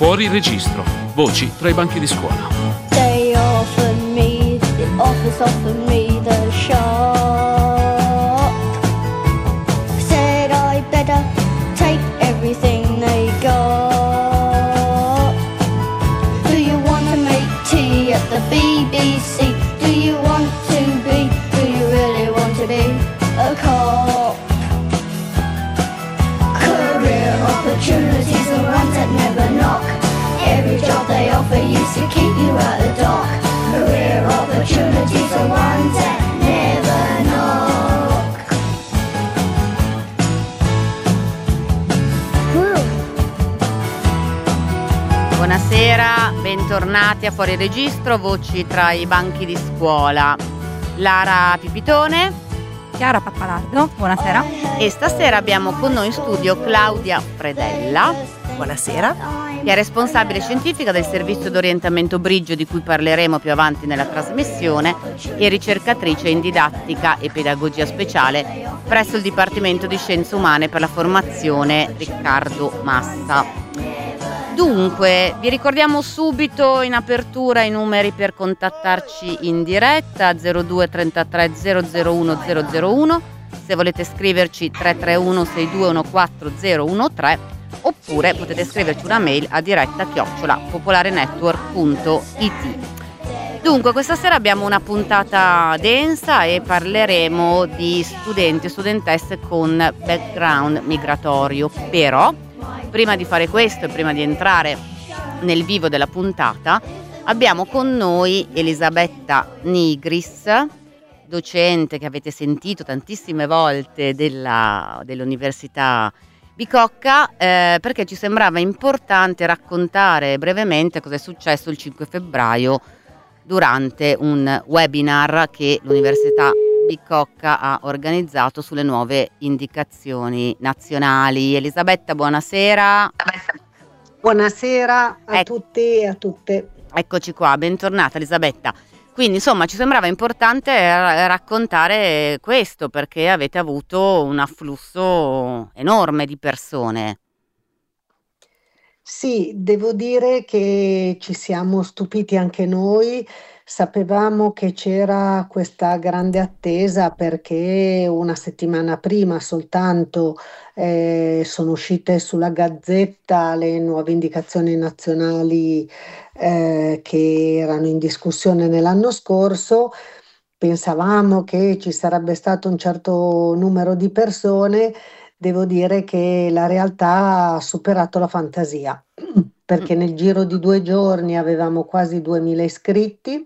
Fuori registro. Voci tra i banchi di scuola. They offered me, the office offered me the shop. Said I better take everything they got. Do you want to make tea at the BBC? Do you want to be, do you really want to be a cop? Career opportunities are ones that never knock. Every job they offer used to keep you at the dock. Career opportunities are ones that never knock. Buonasera, bentornati a Fuori Registro, voci tra i banchi di scuola. Lara Pipitone, Chiara Pappalardo, buonasera. e stasera abbiamo con noi in studio Claudia Predella, Buonasera. che è responsabile scientifica del servizio d'orientamento Brigio, di cui parleremo più avanti nella trasmissione, e ricercatrice in didattica e pedagogia speciale presso il Dipartimento di Scienze Umane per la formazione Riccardo Massa. Dunque, vi ricordiamo subito in apertura i numeri per contattarci in diretta: 02 33 001 001, se volete scriverci 331 6214 013, oppure potete scriverci una mail a diretta@popolarenetwork.it. Dunque, questa sera abbiamo una puntata densa e parleremo di studenti e studentesse con background migratorio. Però, prima di fare questo e prima di entrare nel vivo della puntata, abbiamo con noi Elisabetta Nigris, docente che avete sentito tantissime volte dell'Università Bicocca, perché ci sembrava importante raccontare brevemente cosa è successo il 5 febbraio durante un webinar che l'Università Bicocca ha organizzato sulle nuove indicazioni nazionali. Elisabetta, buonasera. Buonasera a tutti e a tutte. Eccoci qua, bentornata Elisabetta. Quindi insomma ci sembrava importante raccontare questo, perché avete avuto un afflusso enorme di persone. Sì, devo dire che ci siamo stupiti anche noi. Sapevamo che c'era questa grande attesa perché una settimana prima soltanto sono uscite sulla Gazzetta le nuove indicazioni nazionali che erano in discussione nell'anno scorso. Pensavamo che ci sarebbe stato un certo numero di persone. Devo dire che la realtà ha superato la fantasia, perché nel giro di 2 giorni avevamo quasi 2000 iscritti.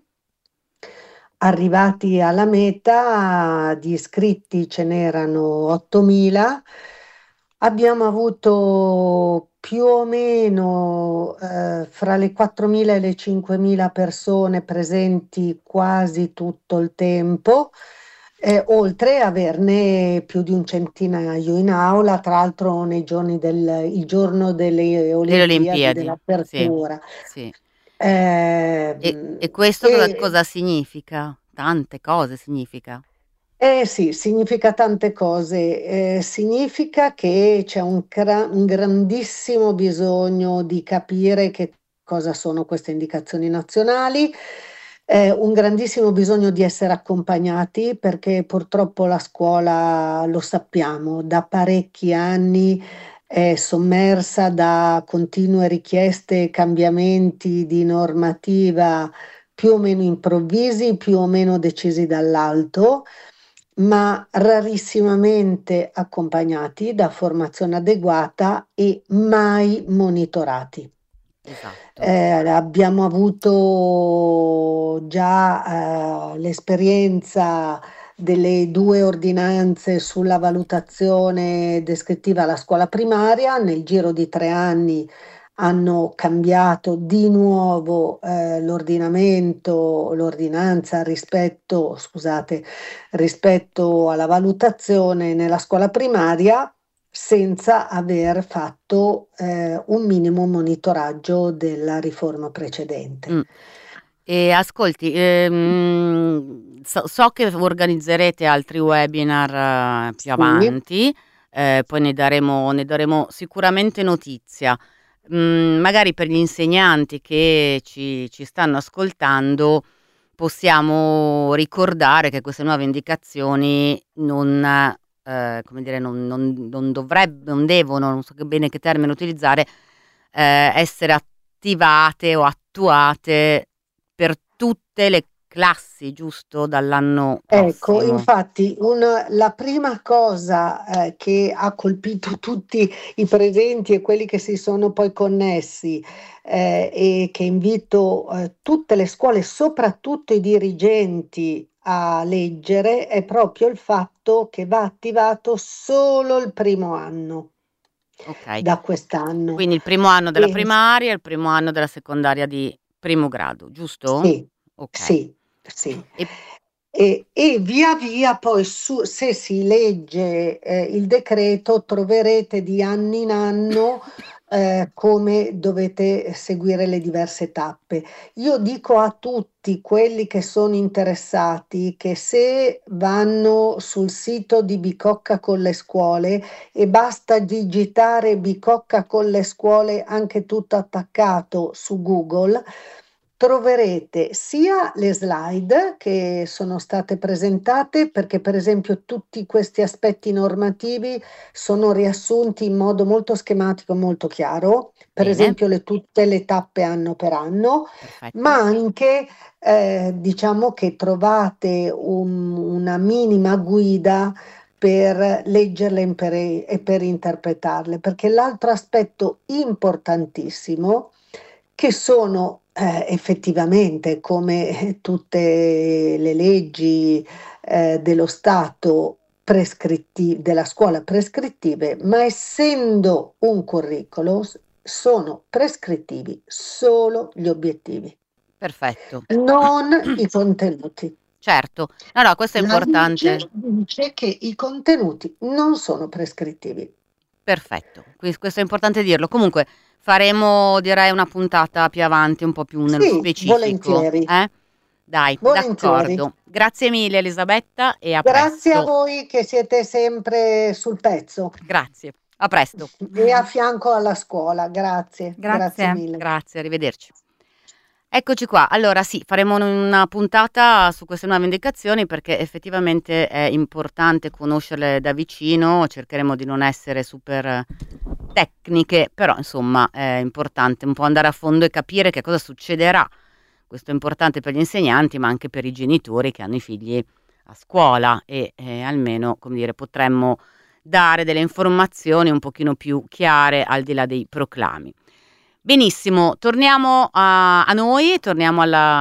Arrivati alla meta di iscritti ce n'erano 8000. Abbiamo avuto più o meno fra le 4000 e le 5000 persone presenti quasi tutto il tempo. Oltre a averne più di un centinaio in aula, tra l'altro nei giorni il giorno delle Olimpiadi, dell'apertura. Sì. E E questo cosa significa? Tante cose significa. Sì, significa tante cose. Significa che c'è un grandissimo bisogno di capire che cosa sono queste indicazioni nazionali. Un grandissimo bisogno di essere accompagnati, perché purtroppo la scuola, lo sappiamo, da parecchi anni è sommersa da continue richieste e cambiamenti di normativa più o meno improvvisi, più o meno decisi dall'alto, ma rarissimamente accompagnati da formazione adeguata e mai monitorati. Esatto. Abbiamo avuto già l'esperienza delle 2 ordinanze sulla valutazione descrittiva alla scuola primaria. Nel giro di 3 anni hanno cambiato di nuovo l'ordinanza rispetto alla valutazione nella scuola primaria, senza aver fatto un minimo monitoraggio della riforma precedente. E ascolti, so che organizzerete altri webinar più avanti, poi ne daremo sicuramente notizia. magari per gli insegnanti che ci stanno ascoltando possiamo ricordare che queste nuove indicazioni come dire, non devono, non so che bene che termine utilizzare, essere attivate o attuate per tutte le classi, giusto? Dall'anno Ecco, prossimo. infatti la prima cosa che ha colpito tutti i presenti e quelli che si sono poi connessi e che invito tutte le scuole, soprattutto i dirigenti, a leggere è proprio il fatto che va attivato solo il primo anno Ok, da quest'anno. quindi il primo anno della E primaria e il primo anno della secondaria di primo grado, giusto? sì, Ok. sì, sì. E E via via poi se si legge il decreto troverete di anno in anno come dovete seguire le diverse tappe. Io dico a tutti quelli che sono interessati che se vanno sul sito di Bicocca con le scuole e basta digitare Bicocca con le scuole anche tutto attaccato su Google, troverete sia le slide che sono state presentate, perché per esempio tutti questi aspetti normativi sono riassunti in modo molto schematico, molto chiaro, per bene, esempio tutte le tappe anno per anno, ma perfetto. anche diciamo che trovate una minima guida per leggerle e per interpretarle, perché l'altro aspetto importantissimo che sono effettivamente, come tutte le leggi dello Stato della scuola prescrittive, ma essendo un curriculum, sono prescrittivi solo gli obiettivi, Perfetto. non i contenuti. Certo. No, no, questo è La legge importante. dice che i contenuti non sono prescrittivi. Perfetto. Questo è importante dirlo. Comunque faremo, direi, una puntata più avanti, un po' più nello Sì, specifico, volentieri, eh? Dai, volentieri. d'accordo. Grazie mille Elisabetta e a Grazie a presto. voi che siete sempre sul pezzo Grazie. A presto. e a fianco alla scuola. Grazie, grazie Grazie. mille. Grazie, arrivederci. Eccoci qua. Allora sì, faremo una puntata su queste nuove indicazioni perché effettivamente è importante conoscerle da vicino, cercheremo di non essere super tecniche, però insomma è importante un po' andare a fondo e capire che cosa succederà. Questo è importante per gli insegnanti, ma anche per i genitori che hanno i figli a scuola e almeno, come dire, potremmo dare delle informazioni un pochino più chiare al di là dei proclami. Benissimo, torniamo a noi, torniamo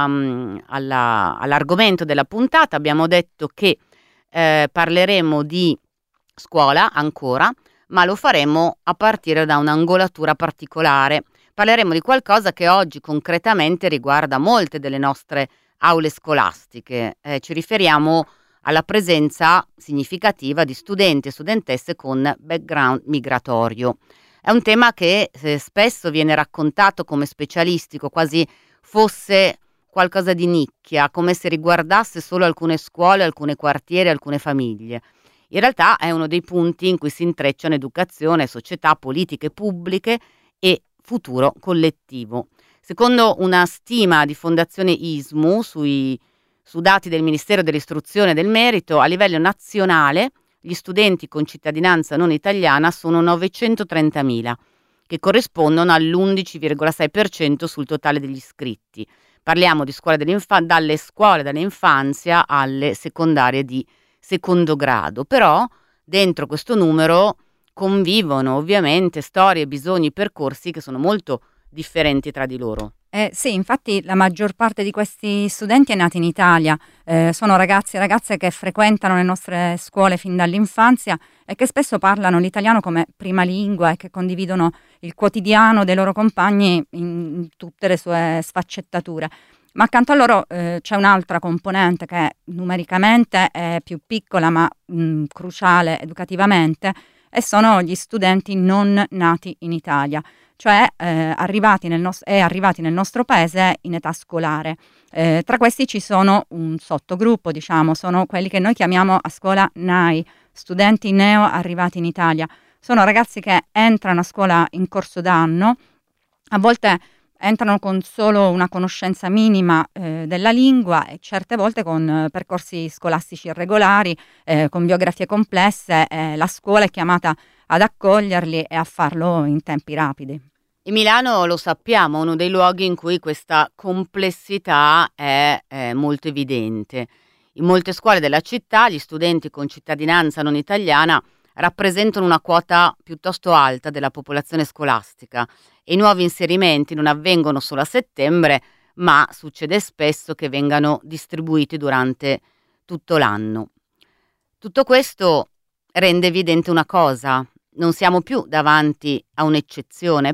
all'argomento della puntata. Abbiamo detto che parleremo di scuola ancora, ma lo faremo a partire da un'angolatura particolare. Parleremo di qualcosa che oggi concretamente riguarda molte delle nostre aule scolastiche. Ci riferiamo alla presenza significativa di studenti e studentesse con background migratorio. È un tema che spesso viene raccontato come specialistico, quasi fosse qualcosa di nicchia, come se riguardasse solo alcune scuole, alcune quartieri, alcune famiglie. In realtà è uno dei punti in cui si intrecciano educazione, società, politiche pubbliche e futuro collettivo. Secondo una stima di Fondazione ISMU su dati del Ministero dell'Istruzione e del Merito, a livello nazionale gli studenti con cittadinanza non italiana sono 930.000, che corrispondono all'11,6% sul totale degli iscritti. Parliamo di dalle scuole dall'infanzia alle secondarie di secondo grado, però dentro questo numero convivono ovviamente storie, bisogni, percorsi che sono molto differenti tra di loro. Sì, infatti la maggior parte di questi studenti è nata in Italia, sono ragazzi e ragazze che frequentano le nostre scuole fin dall'infanzia e che spesso parlano l'italiano come prima lingua e che condividono il quotidiano dei loro compagni in tutte le sue sfaccettature. Ma accanto a loro c'è un'altra componente che numericamente è più piccola ma cruciale educativamente, e sono gli studenti non nati in Italia, cioè arrivati nel nostro paese in età scolare. Tra questi ci sono un sottogruppo, diciamo, sono quelli che noi chiamiamo a scuola NAI, studenti neo arrivati in Italia. Sono ragazzi che entrano a scuola in corso d'anno A volte entrano con solo una conoscenza minima della lingua e certe volte con percorsi scolastici irregolari, con biografie complesse. La scuola è chiamata ad accoglierli e a farlo in tempi rapidi. E Milano, lo sappiamo, è uno dei luoghi in cui questa complessità è molto evidente. In molte scuole della città gli studenti con cittadinanza non italiana rappresentano una quota piuttosto alta della popolazione scolastica e i nuovi inserimenti non avvengono solo a settembre, ma succede spesso che vengano distribuiti durante tutto l'anno. Tutto questo rende evidente una cosa: non siamo più davanti a un'eccezione,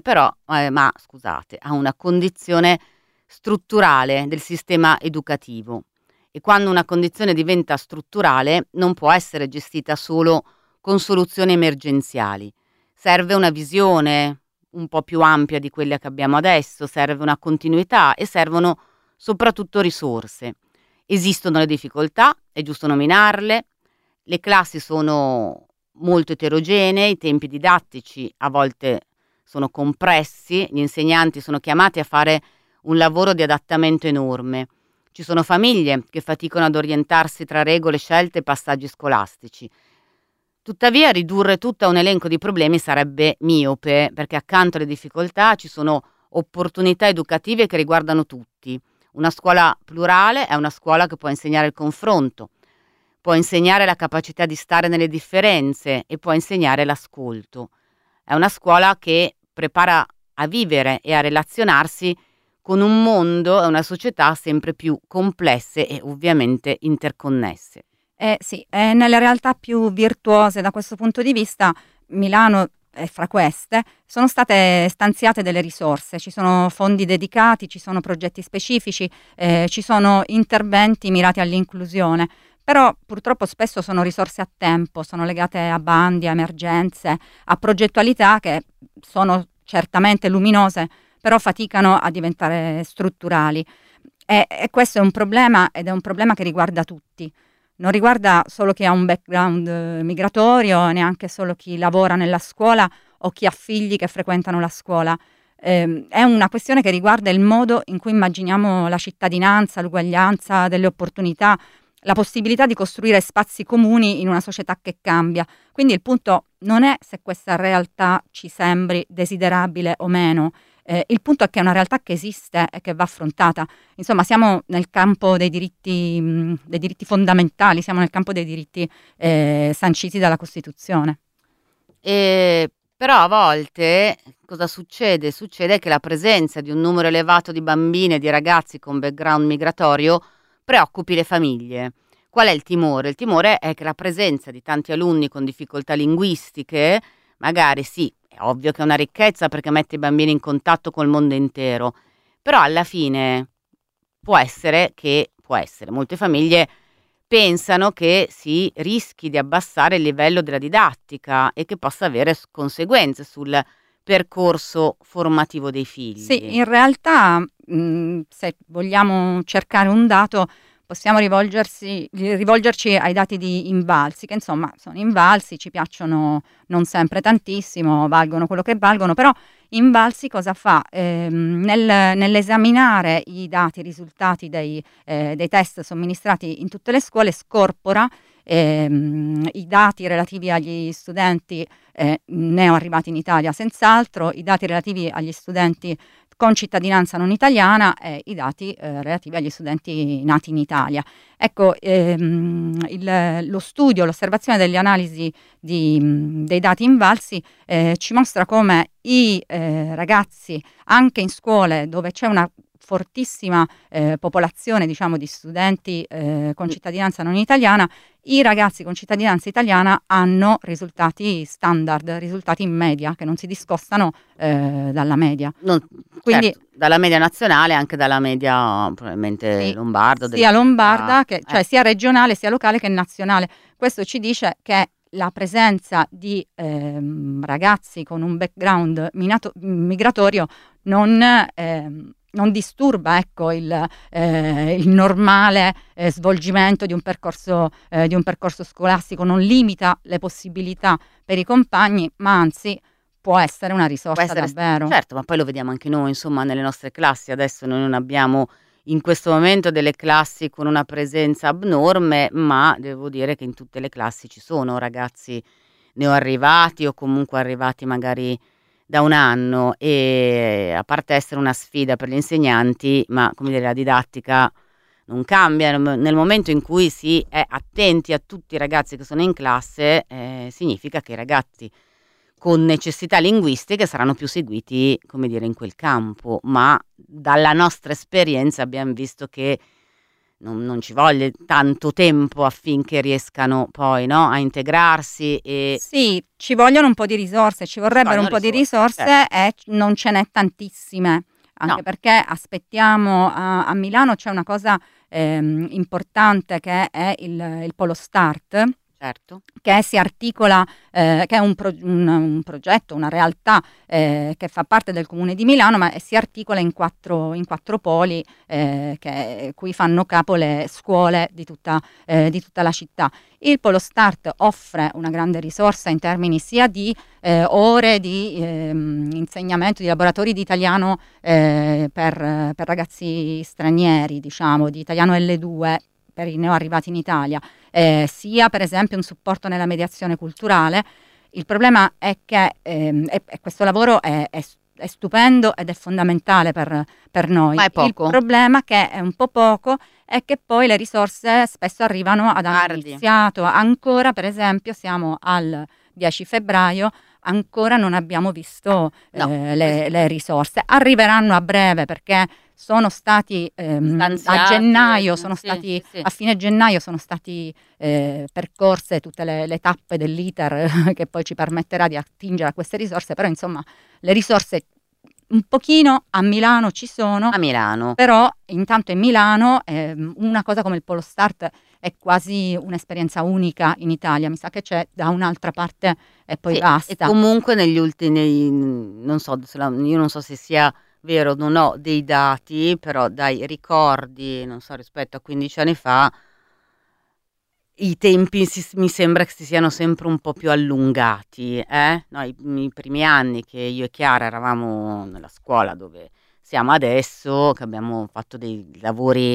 ma a una condizione strutturale del sistema educativo. E quando una condizione diventa strutturale non può essere gestita solo con soluzioni emergenziali. Serve una visione un po' più ampia di quelle che abbiamo adesso, serve una continuità e servono soprattutto risorse. Esistono le difficoltà, è giusto nominarle, le classi sono molto eterogenee, i tempi didattici a volte sono compressi, gli insegnanti sono chiamati a fare un lavoro di adattamento enorme. Ci sono famiglie che faticano ad orientarsi tra regole, scelte e passaggi scolastici. Tuttavia, ridurre tutto a un elenco di problemi sarebbe miope, perché accanto alle difficoltà ci sono opportunità educative che riguardano tutti. Una scuola plurale è una scuola che può insegnare il confronto, può insegnare la capacità di stare nelle differenze e può insegnare l'ascolto. È una scuola che prepara a vivere e a relazionarsi con un mondo e una società sempre più complesse e ovviamente interconnesse. Sì, nelle realtà più virtuose da questo punto di vista, Milano è fra queste, sono state stanziate delle risorse, ci sono fondi dedicati, ci sono progetti specifici, ci sono interventi mirati all'inclusione, però purtroppo spesso sono risorse a tempo, sono legate a bandi, a emergenze, a progettualità che sono certamente luminose, però faticano a diventare strutturali. E questo è un problema, ed è un problema che riguarda tutti. Non riguarda solo chi ha un background migratorio, neanche solo chi lavora nella scuola o chi ha figli che frequentano la scuola. È una questione che riguarda il modo in cui immaginiamo la cittadinanza, l'uguaglianza delle opportunità, la possibilità di costruire spazi comuni in una società che cambia. Quindi il punto non è se questa realtà ci sembri desiderabile o meno. Il punto è che è una realtà che esiste e che va affrontata. Insomma, siamo nel campo dei diritti fondamentali, siamo nel campo dei diritti sanciti dalla Costituzione. Però a volte cosa succede? Succede che la presenza di un numero elevato di bambine e di ragazzi con background migratorio preoccupi le famiglie. Qual è il timore? Il timore è che la presenza di tanti alunni con difficoltà linguistiche, magari sì, è ovvio che è una ricchezza perché mette i bambini in contatto col mondo intero, però alla fine può essere, molte famiglie pensano che si rischi di abbassare il livello della didattica e che possa avere conseguenze sul percorso formativo dei figli. Sì, in realtà se vogliamo cercare un dato possiamo rivolgerci ai dati di Invalsi, che insomma sono invalsi, ci piacciono non sempre tantissimo, valgono quello che valgono, però Invalsi cosa fa? Nell'esaminare i dati, i risultati dei test somministrati in tutte le scuole, scorpora i dati relativi agli studenti neoarrivati in Italia senz'altro, i dati relativi agli studenti con cittadinanza non italiana e i dati relativi agli studenti nati in Italia. Ecco, lo studio, l'osservazione delle analisi dei dati Invalsi ci mostra come i ragazzi, anche in scuole dove c'è una fortissima popolazione, diciamo, di studenti con cittadinanza non italiana, i ragazzi con cittadinanza italiana hanno risultati standard, risultati in media, che non si discostano dalla media. Quindi certo, dalla media nazionale, anche dalla media probabilmente sì, lombarda. Sia lombarda, cioè sia regionale, sia locale che nazionale. Questo ci dice che la presenza di ragazzi con un background migratorio non disturba, ecco, il normale svolgimento di un percorso scolastico, non limita le possibilità per i compagni, ma anzi può essere una risorsa Può essere, davvero. certo, ma poi lo vediamo anche noi, insomma, nelle nostre classi. Adesso noi non abbiamo in questo momento delle classi con una presenza abnorme, ma devo dire che in tutte le classi ci sono ragazzi neoarrivati o comunque arrivati magari da un anno, e a parte essere una sfida per gli insegnanti, ma come dire, la didattica non cambia. Nel momento in cui si è attenti a tutti i ragazzi che sono in classe, significa che i ragazzi con necessità linguistiche saranno più seguiti, come dire, in quel campo, ma dalla nostra esperienza abbiamo visto che non ci voglia tanto tempo affinché riescano poi, no, a integrarsi. E Sì, ci vogliono un po' di risorse, ci vorrebbero un po' di risorse, certo. e non ce n'è tantissime, anche No. perché aspettiamo a Milano c'è una cosa importante, che è il Polo Start, Certo. che si articola, che è un progetto, una realtà che fa parte del Comune di Milano, ma si articola in quattro poli, cui fanno capo le scuole di tutta la città. Il Polo Start offre una grande risorsa in termini sia di ore di insegnamento, di laboratori di italiano per ragazzi stranieri, diciamo, di italiano L2 per i neoarrivati in Italia, sia per esempio un supporto nella mediazione culturale. Il problema è che questo lavoro è stupendo ed è fondamentale per noi. Ma è poco. Il problema, che è un po' poco, è che poi le risorse spesso arrivano ad anno Tardi. iniziato. Ancora, per esempio, siamo al 10 febbraio, ancora non abbiamo visto No. le risorse. Arriveranno a breve, perché sono stati a Stanziati, gennaio, sì, sì. a fine gennaio sono stati percorse tutte le tappe dell'iter che poi ci permetterà di attingere a queste risorse, però insomma le risorse un pochino a Milano ci sono, A Milano. però intanto in Milano una cosa come il Polo Start è quasi un'esperienza unica in Italia, mi sa che c'è da un'altra parte e poi Sì, basta. e comunque negli ultimi, non so, io non so se sia vero, non ho dei dati, però dai ricordi, non so, rispetto a 15 anni fa, i tempi mi sembra che si siano sempre un po' più allungati, No, i primi anni che io e Chiara eravamo nella scuola dove siamo adesso, che abbiamo fatto dei lavori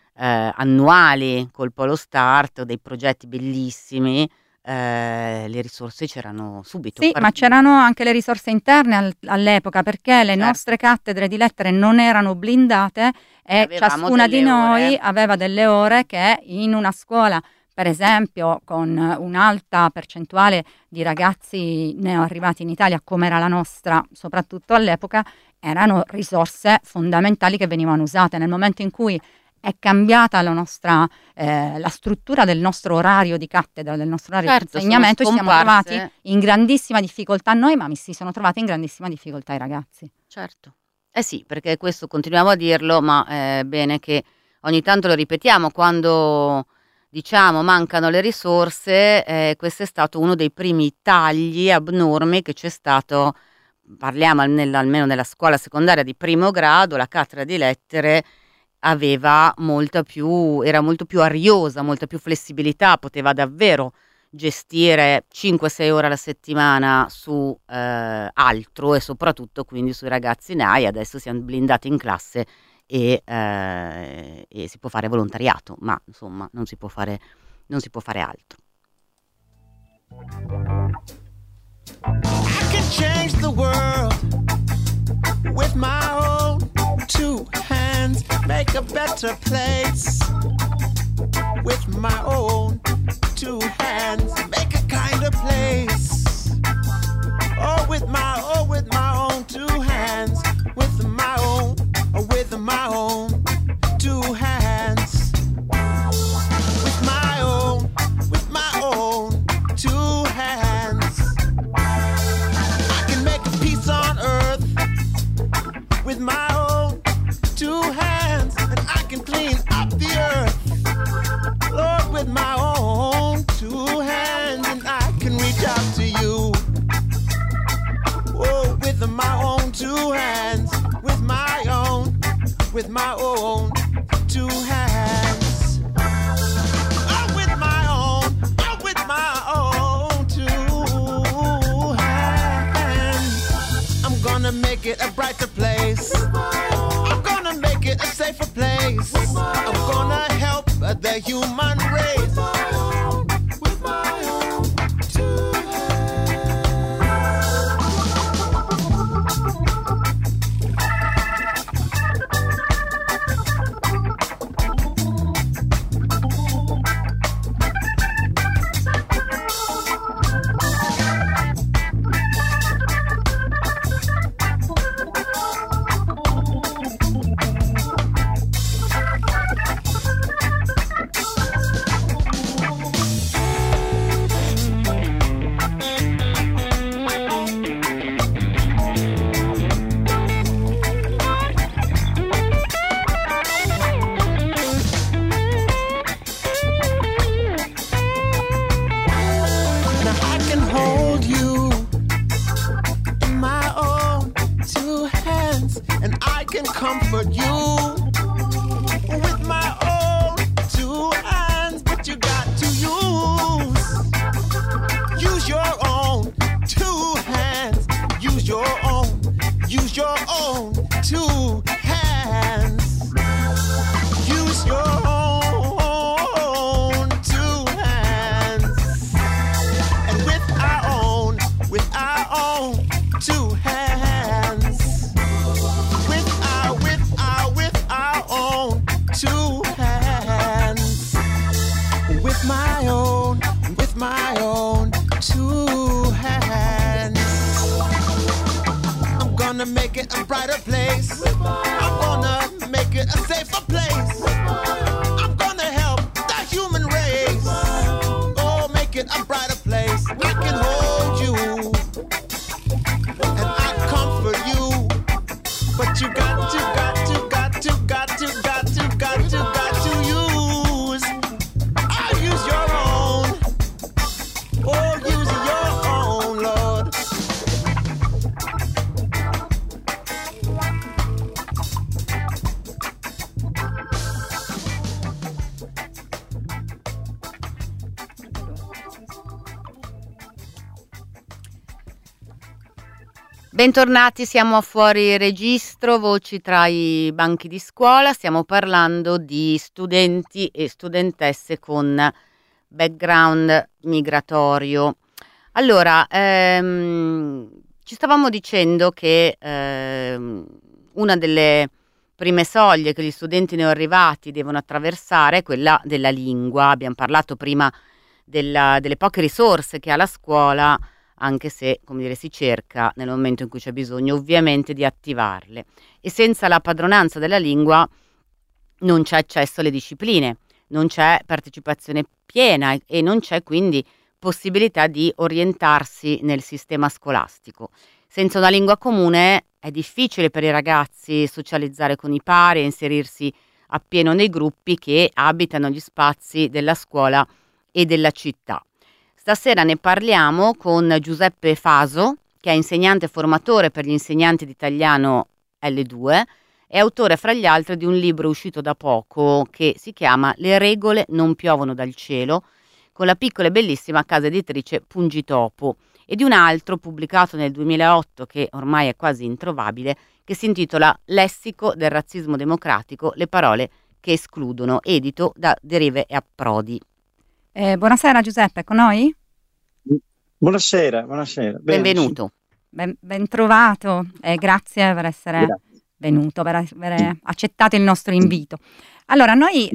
annuali col Polo Start, dei progetti bellissimi, le risorse c'erano subito. Sì, ma c'erano anche le risorse interne all'epoca, perché le Certo. nostre cattedre di lettere non erano blindate e Avevamo ciascuna di delle noi ore. aveva delle ore che in una scuola, per esempio, con un'alta percentuale di ragazzi neoarrivati in Italia, come era la nostra, soprattutto all'epoca, erano risorse fondamentali che venivano usate. Nel momento in cui è cambiata la struttura del nostro orario di cattedra, del nostro orario Certo, di insegnamento, ci sono siamo trovati scomparse. in grandissima difficoltà noi, ma mi si sono trovati in grandissima difficoltà i ragazzi. Certo. Eh sì, perché questo continuiamo a dirlo, ma è bene che ogni tanto lo ripetiamo, quando diciamo mancano le risorse, questo è stato uno dei primi tagli abnormi che c'è stato. Parliamo almeno nella scuola secondaria di primo grado, la cattedra di lettere era molto più ariosa, molta più flessibilità, poteva davvero gestire 5-6 ore alla settimana su altro, e soprattutto quindi sui ragazzi NAI. Adesso siamo blindati in classe e si può fare volontariato, ma insomma non si può fare altro. I can change the world with my own two hands, make a better place with my own two hands, make a kinder place. Oh, with my own two hands, with my own two hands, with my own two hands. I can make a peace on earth with my own two hands, and I can clean up the earth, Lord, with my own two hands, and I can reach out to you, oh, with my own two hands, with my own two hands, oh, with my own two hands. gonna make it a brighter place. I'm gonna make it a safer place. I'm gonna help the human race. With my own two comfort you with my own two hands, but you got to use your own two hands, use your own two hands, use your own two hands, and with our own two hands. Two hands, with my own two hands. I'm gonna make it a brighter place. I'm gonna make it a safer place. I'm gonna help the human race. Oh, make it a brighter place. I can hold you and I comfort you, but you got to use. I'll use your own. Oh, use your own, Lord. Bentornati, siamo a Fuori Registro, voci tra i banchi di scuola. Stiamo parlando di studenti e studentesse con background migratorio. Allora, ci stavamo dicendo che una delle prime soglie che gli studenti neoarrivati devono attraversare è quella della lingua. Abbiamo parlato prima delle poche risorse che ha la scuola, anche se, come dire, si cerca nel momento in cui c'è bisogno ovviamente di attivarle, e senza la padronanza della lingua non c'è accesso alle discipline, non c'è partecipazione piena e non c'è quindi possibilità di orientarsi nel sistema scolastico. Senza una lingua comune è difficile per i ragazzi socializzare con i pari e inserirsi appieno nei gruppi che abitano gli spazi della scuola e della città. Stasera ne parliamo con Giuseppe Faso, che è insegnante e formatore per gli insegnanti di italiano L2 e autore fra gli altri di un libro uscito da poco che si chiama Le regole non piovono dal cielo, con la piccola e bellissima casa editrice Pungitopo, e di un altro pubblicato nel 2008 che ormai è quasi introvabile, che si intitola Lessico del razzismo democratico, le parole che escludono, edito da Derive e Approdi. Buonasera Giuseppe, con noi? Buonasera. Benvenuto. Ben trovato e grazie per essere venuto, per aver accettato il nostro invito. Allora, noi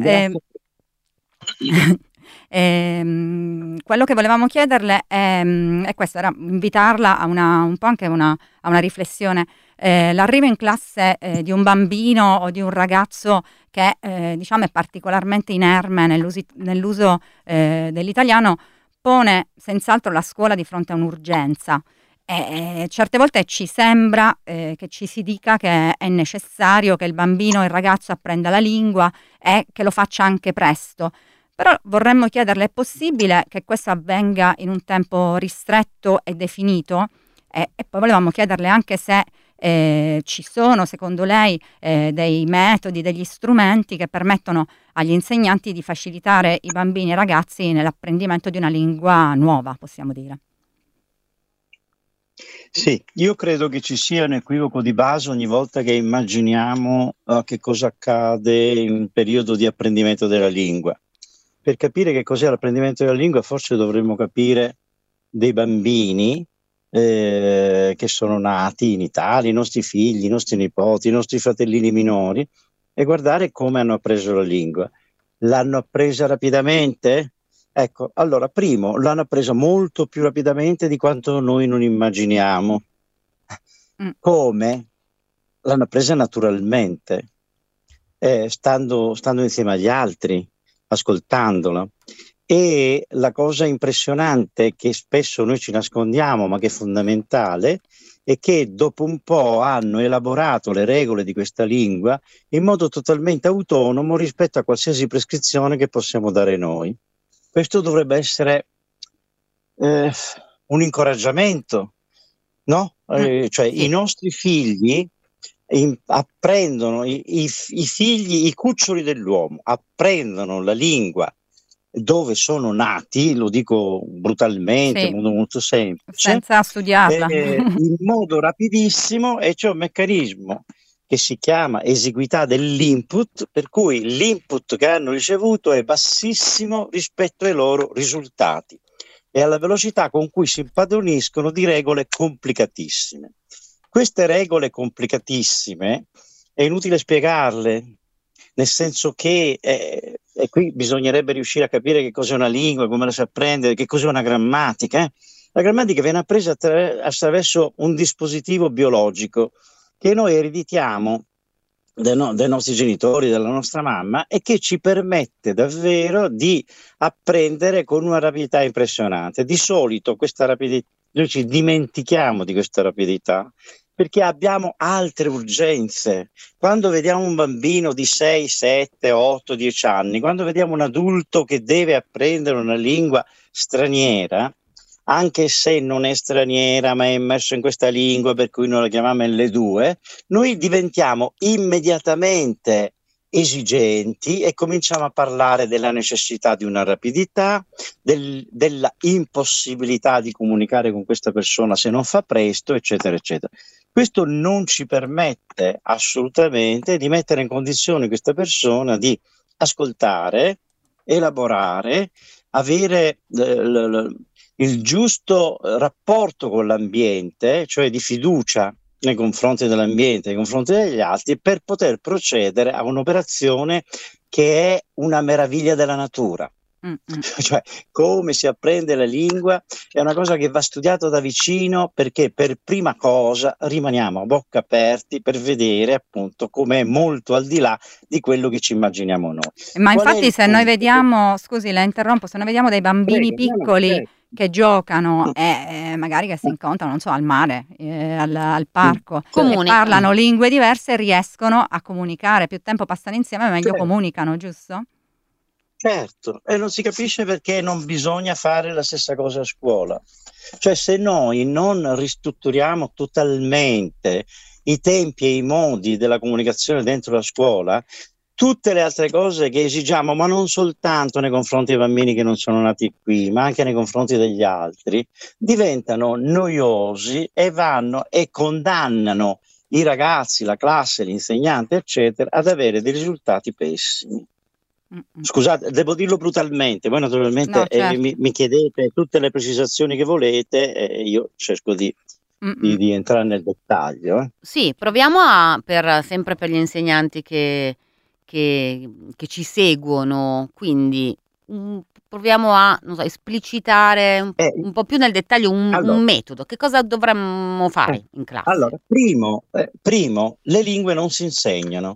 quello che volevamo chiederle è questo, era invitarla a un po' anche a una riflessione. L'arrivo in classe di un bambino o di un ragazzo che diciamo è particolarmente inerme nell'uso dell'italiano pone senz'altro la scuola di fronte a un'urgenza. Certe volte ci sembra che ci si dica che è necessario che il bambino, il ragazzo apprenda la lingua e che lo faccia anche presto. Però vorremmo chiederle, è possibile che questo avvenga in un tempo ristretto e definito? E poi volevamo chiederle anche se ci sono, secondo lei, dei metodi, degli strumenti che permettono agli insegnanti di facilitare i bambini e i ragazzi nell'apprendimento di una lingua nuova, possiamo dire. Sì, io credo che ci sia un equivoco di base ogni volta che immaginiamo che cosa accade in un periodo di apprendimento della lingua. Per capire che cos'è l'apprendimento della lingua, forse dovremmo capire dei bambini che sono nati in Italia, i nostri figli, i nostri nipoti, i nostri fratellini minori, e guardare come hanno appreso la lingua. L'hanno appresa rapidamente? Ecco, allora, primo, l'hanno appresa molto più rapidamente di quanto noi non immaginiamo. Mm. Come? L'hanno appresa naturalmente, stando insieme agli altri, ascoltandola. E la cosa impressionante che spesso noi ci nascondiamo, ma che è fondamentale, è che dopo un po' hanno elaborato le regole di questa lingua in modo totalmente autonomo rispetto a qualsiasi prescrizione che possiamo dare noi. Questo dovrebbe essere un incoraggiamento, no? Cioè Sì. i nostri figli apprendono, i figli, i cuccioli dell'uomo, apprendono la lingua dove sono nati, lo dico brutalmente, Sì. in modo molto semplice, Senza studiarla. in modo rapidissimo, e c'è un meccanismo che si chiama esiguità dell'input, per cui l'input che hanno ricevuto è bassissimo rispetto ai loro risultati e alla velocità con cui si impadroniscono di regole complicatissime. Queste regole complicatissime è inutile spiegarle, nel senso che e qui bisognerebbe riuscire a capire che cos'è una lingua, come la si apprende, che cos'è una grammatica. La grammatica viene appresa attraverso un dispositivo biologico che noi ereditiamo dai nostri genitori, dalla nostra mamma, e che ci permette davvero di apprendere con una rapidità impressionante. Di solito questa rapidità, noi ci dimentichiamo di questa rapidità perché abbiamo altre urgenze. Quando vediamo un bambino di 6, 7, 8, 10 anni, quando vediamo un adulto che deve apprendere una lingua straniera, anche se non è straniera ma è immerso in questa lingua, per cui noi la chiamiamo L2, noi diventiamo immediatamente esigenti e cominciamo a parlare della necessità di una rapidità, della impossibilità di comunicare con questa persona se non fa presto, eccetera, eccetera. Questo non ci permette assolutamente di mettere in condizione questa persona di ascoltare, elaborare, avere il giusto rapporto con l'ambiente, cioè di fiducia nei confronti dell'ambiente, nei confronti degli altri, per poter procedere a un'operazione che è una meraviglia della natura. Cioè, come si apprende la lingua è una cosa che va studiata da vicino, perché per prima cosa rimaniamo a bocca aperti per vedere appunto come è molto al di là di quello che ci immaginiamo noi. Ma Qual è infatti il se noi punto? vediamo, scusi la interrompo, se noi vediamo dei bambini Prego, no, piccoli certo. che giocano e magari che si incontrano, non so, al mare, al parco, e Comunicano. parlano lingue diverse, riescono a comunicare. Più tempo passano insieme, meglio Certo. comunicano, giusto? Certo, e non si capisce perché non bisogna fare la stessa cosa a scuola. Cioè, se noi non ristrutturiamo totalmente i tempi e i modi della comunicazione dentro la scuola, tutte le altre cose che esigiamo, ma non soltanto nei confronti dei bambini che non sono nati qui, ma anche nei confronti degli altri, diventano noiosi e vanno e condannano i ragazzi, la classe, l'insegnante, eccetera, ad avere dei risultati pessimi. Scusate, devo dirlo brutalmente, voi naturalmente No, certo. mi chiedete tutte le precisazioni che volete e io cerco di entrare nel dettaglio. Sì, proviamo sempre per gli insegnanti che ci seguono, quindi proviamo a non so, esplicitare un po' più nel dettaglio un metodo. Che cosa dovremmo fare in classe? Allora, primo, le lingue non si insegnano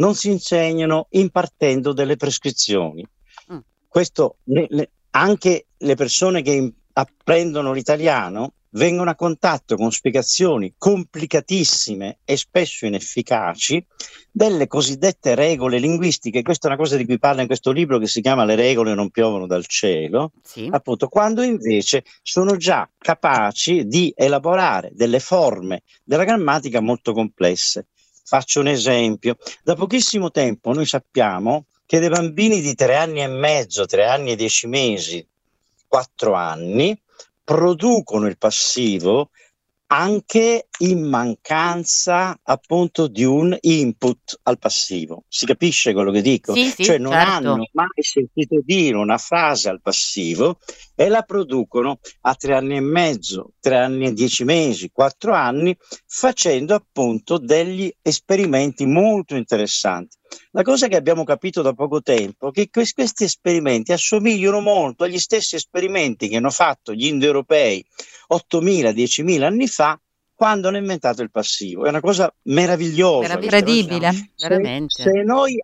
impartendo delle prescrizioni. Questo anche le persone che apprendono l'italiano vengono a contatto con spiegazioni complicatissime e spesso inefficaci delle cosiddette regole linguistiche. Questa è una cosa di cui parla in questo libro che si chiama Le regole non piovono dal cielo, sì. Appunto, quando invece sono già capaci di elaborare delle forme della grammatica molto complesse. Faccio un esempio. Da pochissimo tempo noi sappiamo che dei bambini di 3 anni e mezzo, 3 anni e 10 mesi, 4 anni, producono il passivo anche in mancanza appunto di un input al passivo. Si capisce quello che dico? Sì, sì, Cioè non certo. hanno mai sentito dire una frase al passivo e la producono a 3 anni e mezzo, 3 anni e 10 mesi, 4 anni, facendo appunto degli esperimenti molto interessanti. La cosa che abbiamo capito da poco tempo è che questi esperimenti assomigliano molto agli stessi esperimenti che hanno fatto gli indoeuropei 8.000, 10.000 anni fa, quando hanno inventato il passivo. È una cosa meravigliosa. Incredibile. Veramente. Se noi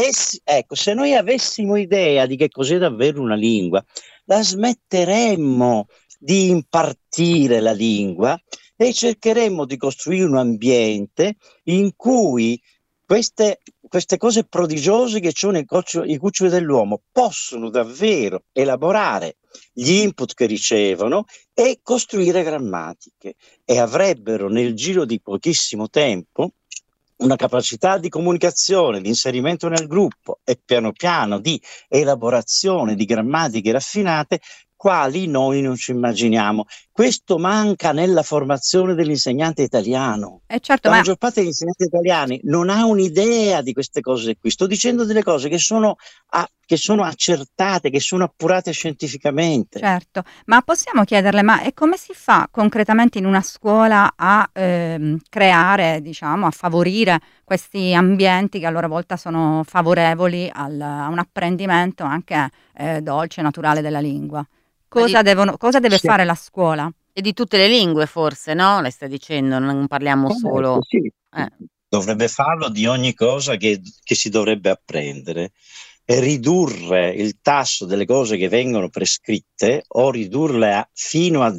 avessimo idea di che cos'è davvero una lingua, la smetteremmo di impartire la lingua e cercheremmo di costruire un ambiente in cui queste cose prodigiose che sono i cuccioli dell'uomo possono davvero elaborare gli input che ricevono e costruire grammatiche, e avrebbero nel giro di pochissimo tempo una capacità di comunicazione, di inserimento nel gruppo e piano piano di elaborazione di grammatiche raffinate quali noi non ci immaginiamo. Questo manca nella formazione dell'insegnante italiano. Certo, La maggior parte degli insegnanti italiani non ha un'idea di queste cose qui. Sto dicendo delle cose che sono accertate, che sono appurate scientificamente. Certo, ma possiamo chiederle, ma e come si fa concretamente in una scuola a creare, diciamo, a favorire questi ambienti che a loro volta sono favorevoli a un apprendimento anche dolce, naturale della lingua? Cosa deve fare la scuola? E di tutte le lingue forse, no? Lei sta dicendo, non parliamo solo... Sì. Dovrebbe farlo di ogni cosa che si dovrebbe apprendere, e ridurre il tasso delle cose che vengono prescritte o ridurle fino a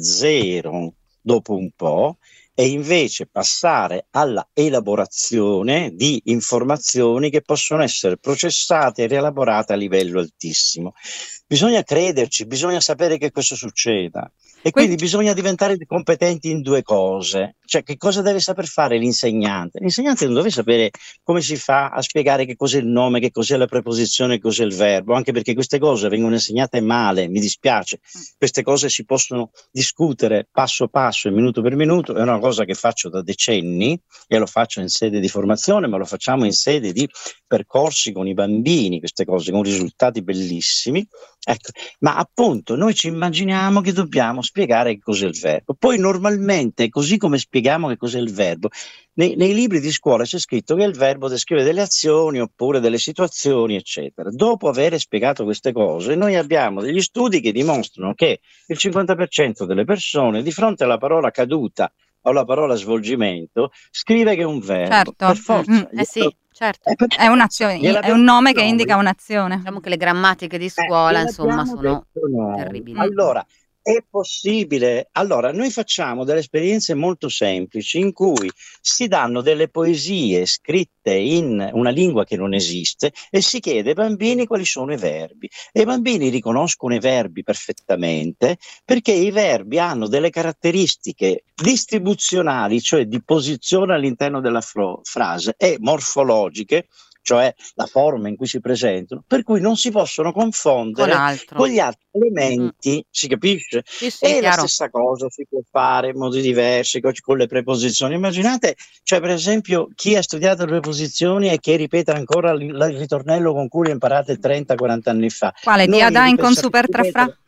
0 dopo un po', e invece passare alla elaborazione di informazioni che possono essere processate e rielaborate a livello altissimo. Bisogna crederci, bisogna sapere che questo succeda. E quindi bisogna diventare competenti in 2 cose. Cioè, che cosa deve saper fare l'insegnante? L'insegnante non deve sapere come si fa a spiegare che cos'è il nome, che cos'è la preposizione, che cos'è il verbo, anche perché queste cose vengono insegnate male, mi dispiace. Queste cose si possono discutere passo passo e minuto per minuto. È una cosa che faccio da decenni e lo faccio in sede di formazione, ma lo facciamo in sede di percorsi con i bambini, queste cose con risultati bellissimi. Ecco, ma appunto noi ci immaginiamo che dobbiamo spiegare che cos'è il verbo. Poi normalmente, così come spieghiamo che cos'è il verbo, nei libri di scuola c'è scritto che il verbo descrive delle azioni oppure delle situazioni, eccetera. Dopo aver spiegato queste cose, noi abbiamo degli studi che dimostrano che il 50% delle persone, di fronte alla parola caduta o alla parola svolgimento, scrive che è un verbo. Certo. Per forza. Sì, certo. È un'azione, è un nome che indica un'azione. Diciamo che le grammatiche di scuola, insomma, sono terribili. Allora, è possibile. Allora, noi facciamo delle esperienze molto semplici in cui si danno delle poesie scritte in una lingua che non esiste e si chiede ai bambini quali sono i verbi. E i bambini riconoscono i verbi perfettamente, perché i verbi hanno delle caratteristiche distribuzionali, cioè di posizione all'interno della frase, e morfologiche, cioè la forma in cui si presentano, per cui non si possono confondere con gli altri elementi, si capisce? Sì, E chiaro. la stessa cosa si può fare in modi diversi con le preposizioni. Immaginate, cioè per esempio, chi ha studiato le preposizioni e che ripete ancora il ritornello con cui le imparate 30-40 anni fa. Quale? Noi Diadain con super tra fra?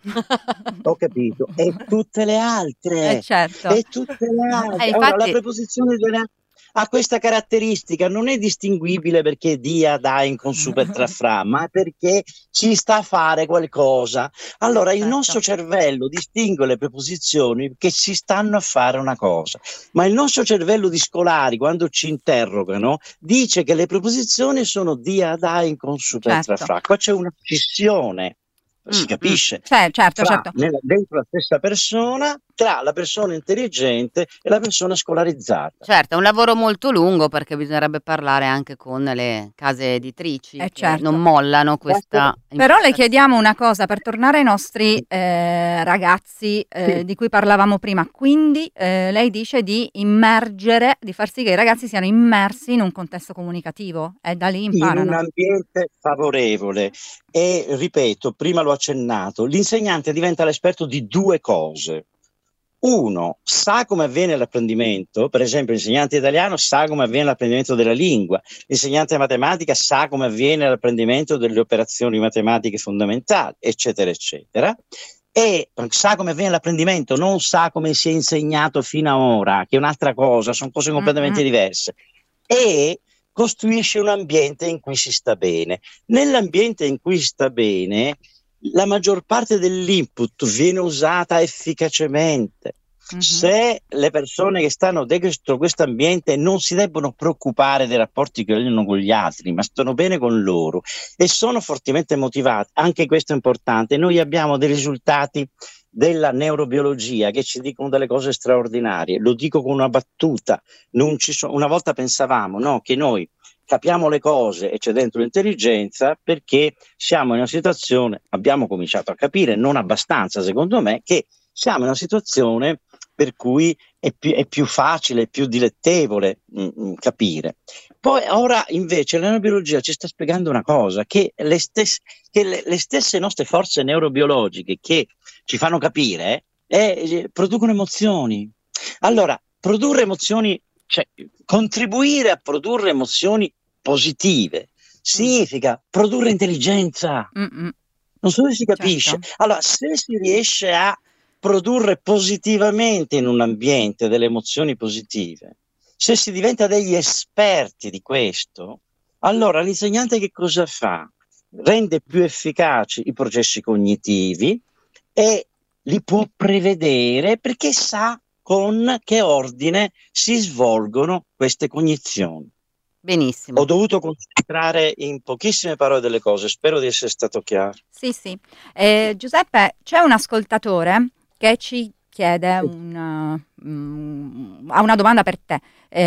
Ho capito. E tutte le altre. Certo. E tutte le altre. Infatti... Allora, la preposizione ha questa caratteristica, non è distinguibile perché dia, dain con super tra fra, ma perché ci sta a fare qualcosa. Allora il nostro cervello distingue le preposizioni che ci stanno a fare una cosa, ma il nostro cervello di scolari, quando ci interrogano, dice che le preposizioni sono dia, dain con super tra fra. Qua c'è una scissione. Si capisce? Certo. Dentro la stessa persona, tra la persona intelligente e la persona scolarizzata. Certo, è un lavoro molto lungo, perché bisognerebbe parlare anche con le case editrici che non mollano questa... Però le chiediamo una cosa, per tornare ai nostri ragazzi di cui parlavamo prima. Quindi lei dice di immergere, di far sì che i ragazzi siano immersi in un contesto comunicativo e da lì imparano. In un ambiente favorevole. E ripeto, prima l'ho accennato, l'insegnante diventa l'esperto di 2 cose. uno sa come avviene l'apprendimento, per esempio l'insegnante italiano sa come avviene l'apprendimento della lingua, l'insegnante di matematica sa come avviene l'apprendimento delle operazioni matematiche fondamentali, eccetera, eccetera, e sa come avviene l'apprendimento, non sa come si è insegnato fino ad ora, che è un'altra cosa, sono cose completamente diverse, e costruisce un ambiente in cui si sta bene. Nell'ambiente in cui si sta bene, la maggior parte dell'input viene usata efficacemente. Se le persone che stanno dentro questo ambiente non si debbono preoccupare dei rapporti che hanno con gli altri, ma stanno bene con loro e sono fortemente motivati, anche questo è importante. Noi abbiamo dei risultati della neurobiologia che ci dicono delle cose straordinarie. Lo dico con una battuta. Una volta pensavamo, no, che noi capiamo le cose e c'è dentro l'intelligenza perché siamo in una situazione, abbiamo cominciato a capire, non abbastanza secondo me, che siamo in una situazione per cui è più facile, è più dilettevole capire. Poi ora invece la neurobiologia ci sta spiegando una cosa, che le stesse nostre forze neurobiologiche che ci fanno capire producono emozioni. Allora, produrre emozioni, cioè contribuire a produrre emozioni positive significa produrre intelligenza. Non so se si capisce. Certo. Allora, se si riesce a produrre positivamente in un ambiente delle emozioni positive, se si diventa degli esperti di questo, allora l'insegnante che cosa fa? Rende più efficaci i processi cognitivi e li può prevedere perché sa con che ordine si svolgono queste cognizioni. Benissimo. Ho dovuto concentrare in pochissime parole delle cose, spero di essere stato chiaro. Sì. Giuseppe, c'è un ascoltatore che ci chiede ha una domanda per te.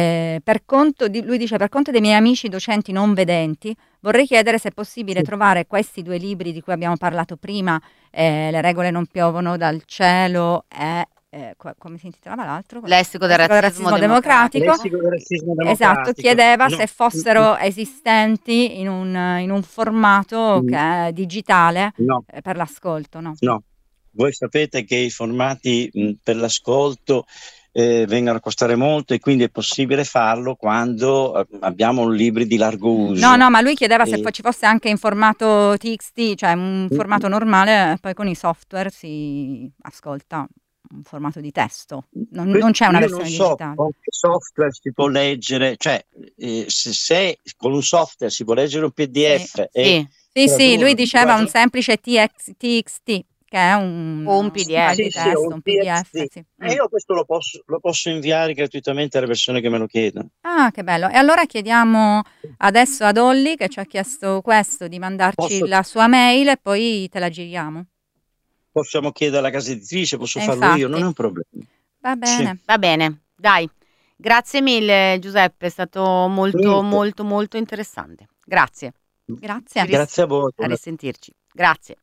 Lui dice: per conto dei miei amici docenti non vedenti, vorrei chiedere se è possibile trovare questi 2 libri di cui abbiamo parlato prima, Le regole non piovono dal cielo e come si intitolava l'altro? Lessico del razzismo democratico. Lessico del razzismo democratico. Esatto, chiedeva se fossero esistenti in un formato che è digitale per l'ascolto. No. Voi sapete che i formati per l'ascolto vengono a costare molto e quindi è possibile farlo quando abbiamo libri di largo uso. No, ma lui chiedeva se poi ci fosse anche in formato TXT, cioè un formato normale, poi con i software si ascolta un formato di testo, non c'è una versione digitale. Con che software si può leggere, cioè se con un software si può leggere un PDF. Sì, lui diceva un semplice TXT. Che è un PDF di testo, un PDF. Sì. E io questo lo posso inviare gratuitamente alle persone che me lo chiedono. Ah, che bello. E allora chiediamo adesso ad Olli, che ci ha chiesto questo, di mandarci la sua mail e poi te la giriamo. Possiamo chiedere alla casa editrice, posso farlo io, non è un problema. Va bene. Sì. Va bene, dai. Grazie mille Giuseppe, è stato molto molto interessante. Grazie. Grazie a voi. A risentirci. Grazie.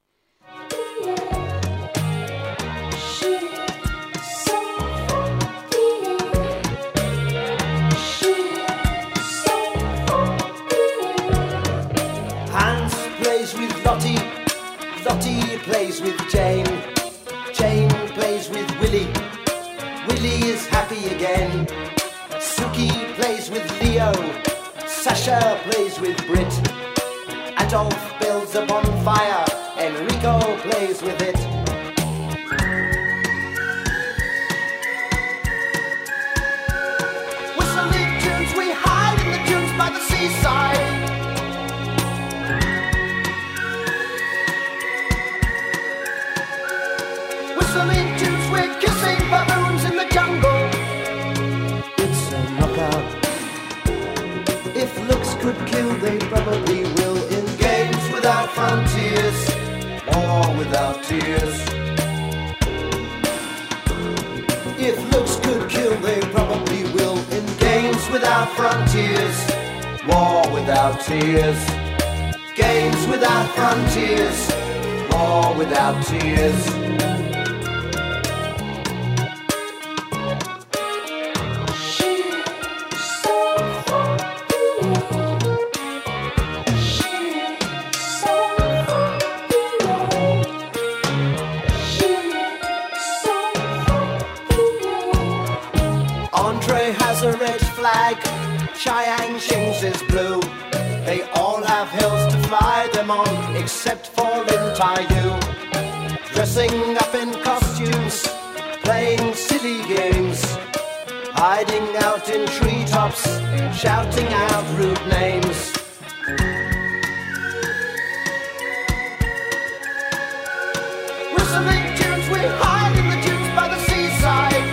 Lottie plays with Jane. Jane plays with Willie. Willie is happy again. Suki plays with Leo. Sasha plays with Brit. Adolf builds a bonfire. Enrico plays with it. Whistling tunes, we hide in the dunes by the seaside. Whistling tunes, we're kissing baboons in the jungle. It's a knockout. If looks could kill, they probably will. In games without frontiers, war without tears. If looks could kill, they probably will. In games without frontiers, war without tears. Games without frontiers, war without tears. Cheyenne Shings is blue. They all have hills to fly them on, except for Lin Tai Yu. Dressing up in costumes, playing silly games, hiding out in treetops, shouting out rude names. Whistling tunes, we hide in the dunes by the seaside.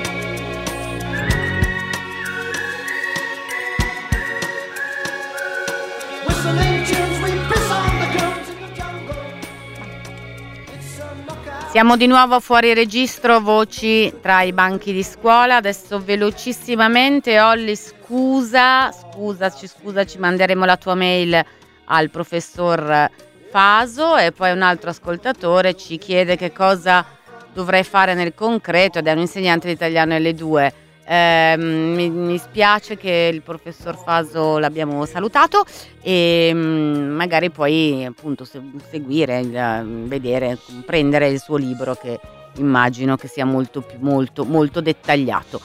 Whistling tunes, we piss on the coons in the jungle. It's a knockout. Siamo di nuovo fuori registro, voci tra i banchi di scuola. Adesso velocissimamente, Olli, scusaci, manderemo la tua mail al professor Faso, e poi un altro ascoltatore ci chiede che cosa dovrei fare nel concreto, ed è un insegnante di italiano L2. Mi spiace che il professor Faso l'abbiamo salutato, e magari poi appunto seguire, vedere, prendere il suo libro, che immagino che sia molto dettagliato.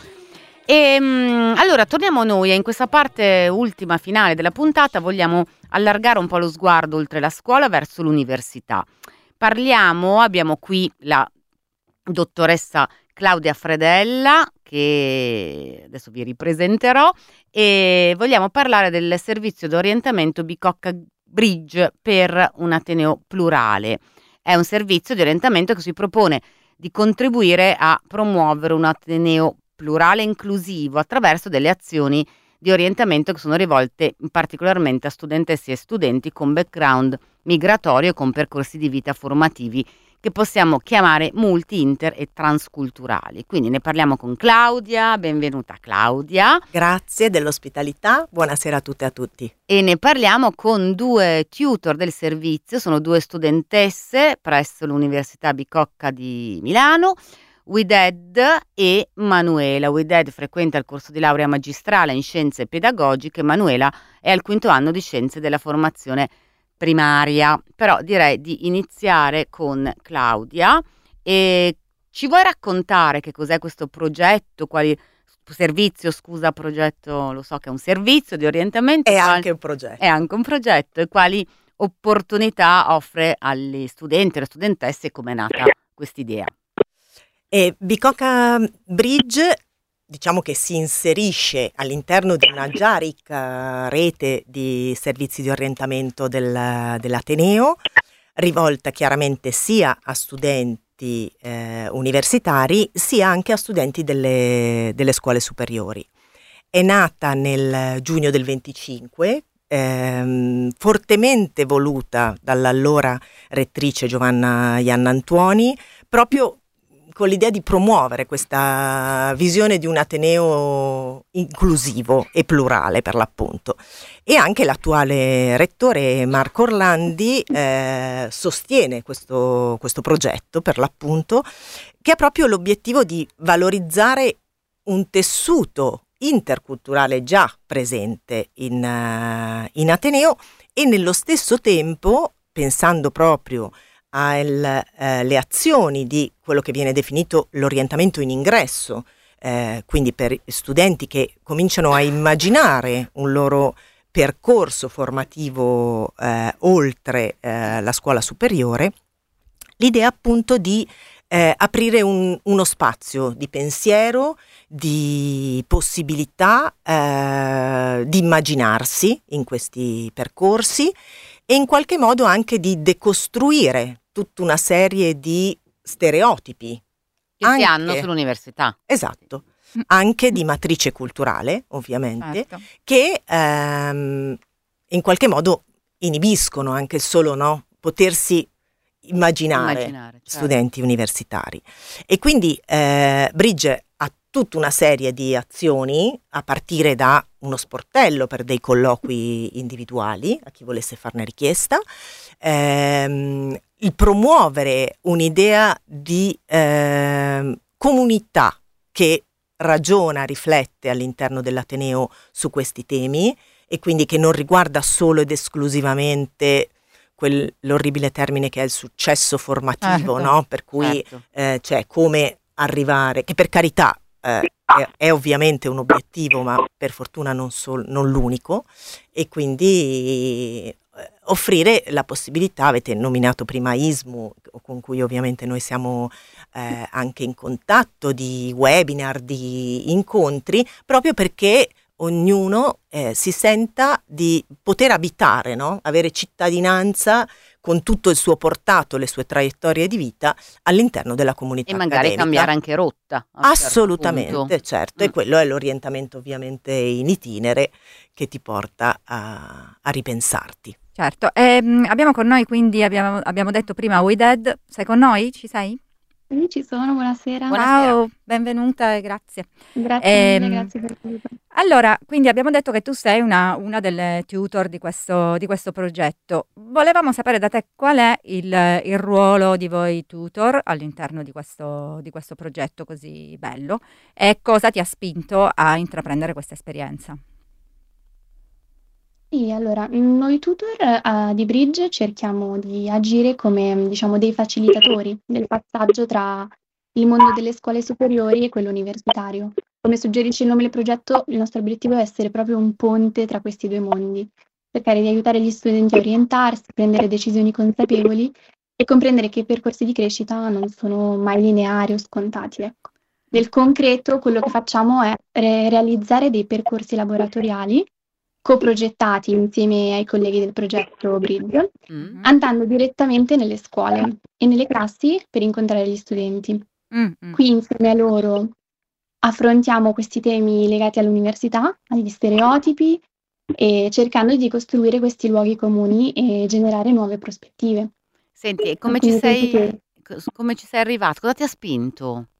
Allora torniamo noi, e in questa parte ultima finale della puntata vogliamo allargare un po' lo sguardo oltre la scuola verso l'università. Abbiamo qui la dottoressa Claudia Fredella, che adesso vi ripresenterò, e vogliamo parlare del servizio di orientamento Bicocca Bridge per un Ateneo plurale. È un servizio di orientamento che si propone di contribuire a promuovere un Ateneo plurale e inclusivo attraverso delle azioni di orientamento che sono rivolte particolarmente a studentesse e studenti con background migratorio e con percorsi di vita formativi che possiamo chiamare multi, inter e transculturali. Quindi ne parliamo con Claudia. Benvenuta Claudia. Grazie dell'ospitalità, buonasera a tutte e a tutti. E ne parliamo con due tutor del servizio, sono due studentesse presso l'Università Bicocca di Milano, Wided e Manuela. Wided frequenta il corso di laurea magistrale in scienze pedagogiche, Manuela è al quinto anno di scienze della formazione primaria. Però direi di iniziare con Claudia. E ci vuoi raccontare che cos'è questo progetto, progetto, lo so che è un servizio di orientamento. È anche un progetto. È anche un progetto, e quali opportunità offre agli studenti e alle studentesse, e come è nata quest'idea? E Bicocca Bridge, diciamo che si inserisce all'interno di una già ricca rete di servizi di orientamento dell'Ateneo, rivolta chiaramente sia a studenti universitari sia anche a studenti delle scuole superiori. È nata nel giugno del 25, fortemente voluta dall'allora rettrice Giovanna Iannantuoni, proprio con l'idea di promuovere questa visione di un Ateneo inclusivo e plurale, per l'appunto. E anche l'attuale rettore Marco Orlandi sostiene questo progetto, per l'appunto, che ha proprio l'obiettivo di valorizzare un tessuto interculturale già presente in Ateneo, e nello stesso tempo, pensando proprio alle azioni di quello che viene definito l'orientamento in ingresso, quindi per studenti che cominciano a immaginare un loro percorso formativo oltre la scuola superiore, l'idea appunto di aprire uno spazio di pensiero, di possibilità di immaginarsi in questi percorsi, e in qualche modo anche di decostruire tutta una serie di stereotipi che si hanno sull'università. Esatto, anche di matrice culturale, ovviamente, Certo. che in qualche modo inibiscono anche solo potersi immaginare Certo. studenti universitari. E quindi Bridge ha tutta una serie di azioni, a partire da uno sportello per dei colloqui individuali a chi volesse farne richiesta, il promuovere un'idea di comunità che ragiona, riflette all'interno dell'Ateneo su questi temi, e quindi che non riguarda solo ed esclusivamente quell'orribile termine che è il successo formativo, Certo. no? Per cui Certo. cioè come arrivare, che per carità è ovviamente un obiettivo, ma per fortuna non l'unico, e quindi offrire la possibilità, avete nominato prima ISMU, con cui ovviamente noi siamo anche in contatto, di webinar, di incontri, proprio perché ognuno si senta di poter abitare, no? Avere cittadinanza con tutto il suo portato, le sue traiettorie di vita all'interno della comunità E magari accademica. cambiare anche rotta. a un certo Assolutamente, punto. certo, e quello è l'orientamento ovviamente in itinere che ti porta a ripensarti. Certo, abbiamo con noi quindi, abbiamo detto prima Wided, sei con noi? Ci sei? Sì, ci sono, buonasera. Buonasera. Ciao, benvenuta e grazie. Grazie mille, grazie per tutto. Allora, quindi abbiamo detto che tu sei una delle tutor di questo progetto. Volevamo sapere da te qual è il ruolo di voi tutor all'interno di questo progetto così bello e cosa ti ha spinto a intraprendere questa esperienza. Sì, allora, noi tutor di Bridge cerchiamo di agire come, diciamo, dei facilitatori del passaggio tra il mondo delle scuole superiori e quello universitario. Come suggerisce il nome del progetto, il nostro obiettivo è essere proprio un ponte tra questi due mondi, cercare di aiutare gli studenti a orientarsi, prendere decisioni consapevoli e comprendere che i percorsi di crescita non sono mai lineari o scontati, ecco. Nel concreto, quello che facciamo è realizzare dei percorsi laboratoriali coprogettati insieme ai colleghi del progetto Bridge, andando direttamente nelle scuole e nelle classi per incontrare gli studenti. Qui insieme a loro affrontiamo questi temi legati all'università, agli stereotipi e cercando di costruire questi luoghi comuni e generare nuove prospettive. Senti, e come ci sei arrivato? Cosa ti ha spinto?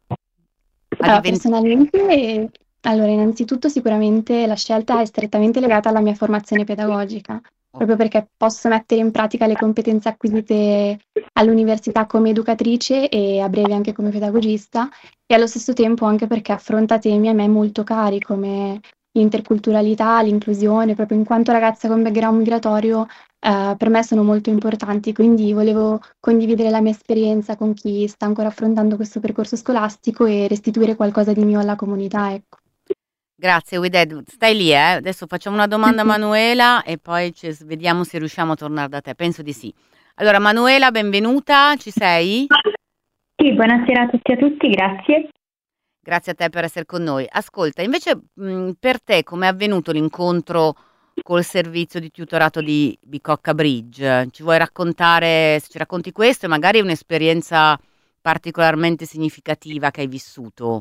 Personalmente, allora, innanzitutto sicuramente la scelta è strettamente legata alla mia formazione pedagogica, proprio perché posso mettere in pratica le competenze acquisite all'università come educatrice e a breve anche come pedagogista, e allo stesso tempo anche perché affronta temi a me molto cari come l'interculturalità, l'inclusione, proprio in quanto ragazza con background migratorio. Per me sono molto importanti, quindi volevo condividere la mia esperienza con chi sta ancora affrontando questo percorso scolastico e restituire qualcosa di mio alla comunità, ecco. Grazie Wided, stai lì, adesso facciamo una domanda a Manuela e poi vediamo se riusciamo a tornare da te, penso di sì. Allora Manuela, benvenuta, ci sei? Sì, buonasera a tutti e a tutti, grazie. Grazie a te per essere con noi. Ascolta, invece per te com'è avvenuto l'incontro col servizio di tutorato di Bicocca Bridge? Ci vuoi raccontare, se ci racconti questo, e magari un'esperienza particolarmente significativa che hai vissuto?